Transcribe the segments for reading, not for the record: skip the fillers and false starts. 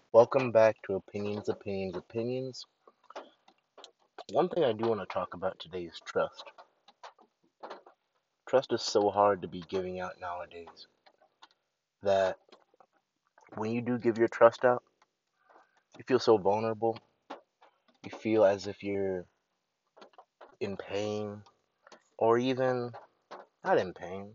Welcome back to Opinions. One thing I do want to talk about today is trust. Trust is so hard to be giving out nowadays that when you do give your trust out, you feel so vulnerable. You feel as if you're in pain, or even not in pain,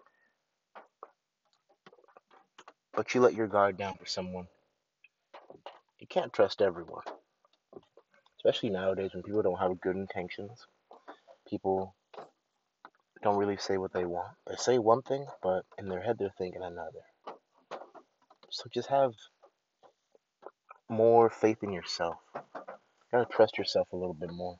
but you let your guard down for someone. You can't trust everyone, especially nowadays when people don't have good intentions. People don't really say what they want. They say one thing, but in their head they're thinking another. So just have more faith in yourself. You gotta trust yourself a little bit more.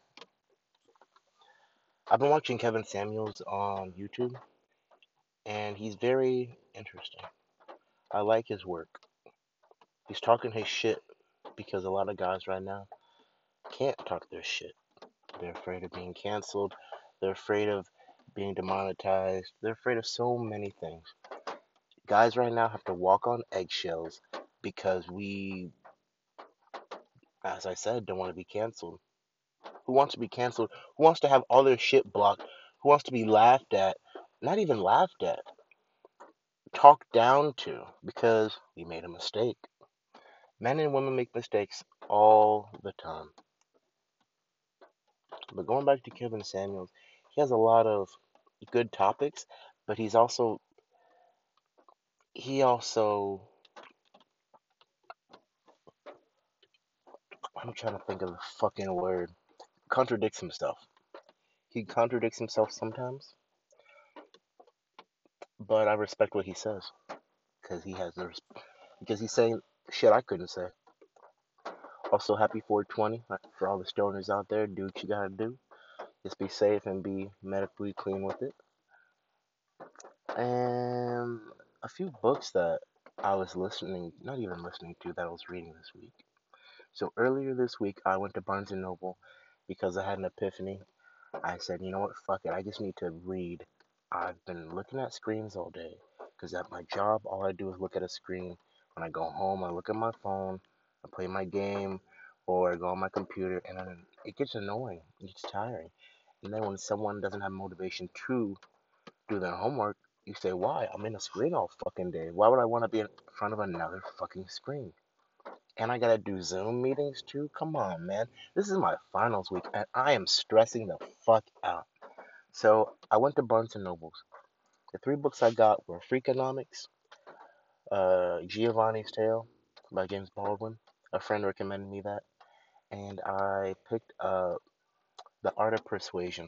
I've been watching Kevin Samuels on YouTube, and he's very interesting. I like his work. He's talking his shit because a lot of guys right now can't talk their shit. They're afraid of being canceled. They're afraid of being demonetized. They're afraid of so many things. Guys right now have to walk on eggshells because we, as I said, don't want to be canceled. Who wants to be canceled? Who wants to have all their shit blocked? Who wants to be laughed at? Not even laughed at, talked down to because we made a mistake. Men and women make mistakes all the time. But going back to Kevin Samuels, he has a lot of good topics, but he also I'm trying to think of the fucking word. Contradicts himself. He contradicts himself sometimes, but I respect what he says because because he's saying shit I couldn't say. Also, happy 420 for all the stoners out there. Do what you gotta do. Just be safe and be medically clean with it. And a few books that I was not even listening to, that I was reading this week. So earlier this week, I went to Barnes and Noble because I had an epiphany. I said, you know what, fuck it, I just need to read. I've been looking at screens all day because at my job, all I do is look at a screen. When I go home, I look at my phone, I play my game, or I go on my computer, and then it gets annoying. It gets tiring. And then when someone doesn't have motivation to do their homework, you say, why? I'm in a screen all fucking day. Why would I want to be in front of another fucking screen? And I gotta do Zoom meetings too? Come on, man. This is my finals week, and I am stressing the fuck out. So I went to Barnes and Nobles. The three books I got were Freakonomics, Giovanni's Tale by James Baldwin. A friend recommended me that, and I picked up The Art of Persuasion,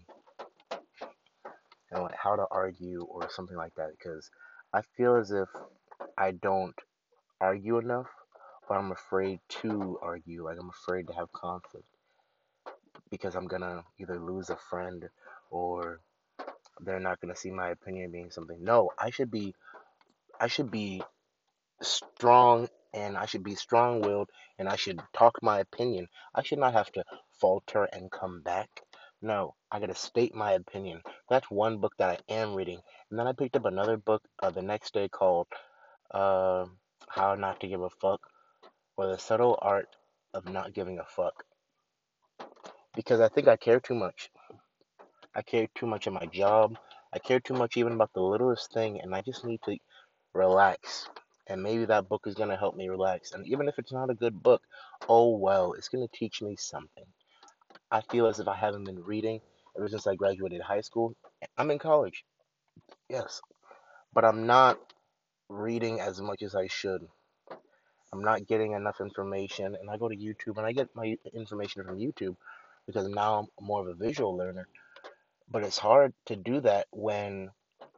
like how to argue or something like that, because I feel as if I don't argue enough, but I'm afraid to argue. Like I'm afraid to have conflict because I'm gonna either lose a friend or they're not gonna see my opinion being something. No, I should be strong and I should be strong-willed and I should talk my opinion. I should not have to falter and come back. No, I gotta state my opinion. That's one book that I am reading. And then I picked up another book the next day called uh, How Not to Give a Fuck or The Subtle Art of Not Giving a Fuck. Because I think I care too much. I care too much in my job. I care too much even about the littlest thing, and I just need to relax. And maybe that book is going to help me relax. And even if it's not a good book, oh well, it's going to teach me something. I feel as if I haven't been reading ever since I graduated high school. I'm in college, yes, but I'm not reading as much as I should. I'm not getting enough information, and I go to YouTube and I get my information from YouTube because now I'm more of a visual learner. But it's hard to do that when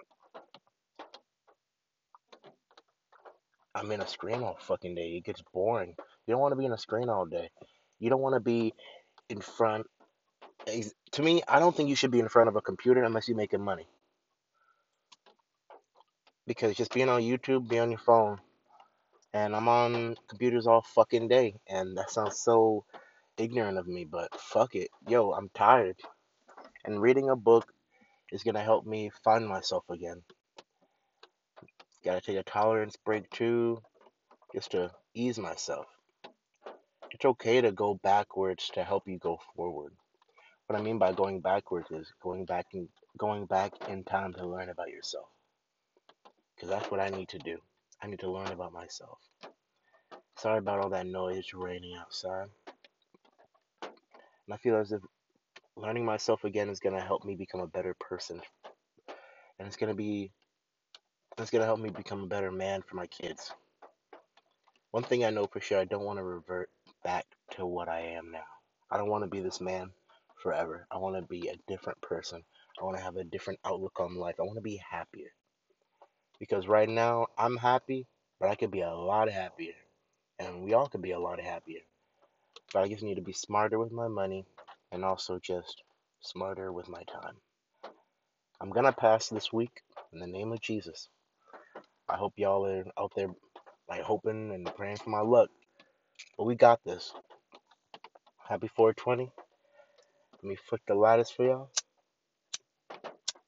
I'm in a screen all fucking day. It gets boring. You don't want to be in a screen all day. You don't want to be in front. To me, I don't think you should be in front of a computer unless you're making money. Because just being on YouTube, be on your phone, and I'm on computers all fucking day, and that sounds so ignorant of me, but fuck it. Yo, I'm tired. And reading a book is gonna help me find myself again. Gotta take a tolerance break too, just to ease myself. It's okay to go backwards to help you go forward. What I mean by going backwards is going back in time to learn about yourself. Because that's what I need to do. I need to learn about myself. Sorry about all that noise raining outside. And I feel as if learning myself again is gonna help me become a better person. And it's gonna help me become a better man for my kids. One thing I know for sure, I don't want to revert back to what I am now. I don't want to be this man forever. I want to be a different person. I want to have a different outlook on life. I want to be happier. Because right now, I'm happy, but I could be a lot happier. And we all could be a lot happier. But I just need to be smarter with my money and also just smarter with my time. I'm going to pass this week in the name of Jesus. I hope y'all are out there like hoping and praying for my luck. But we got this. Happy 420. Let me flick the lattice for y'all.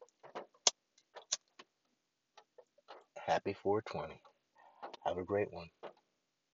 Happy 420. Have a great one.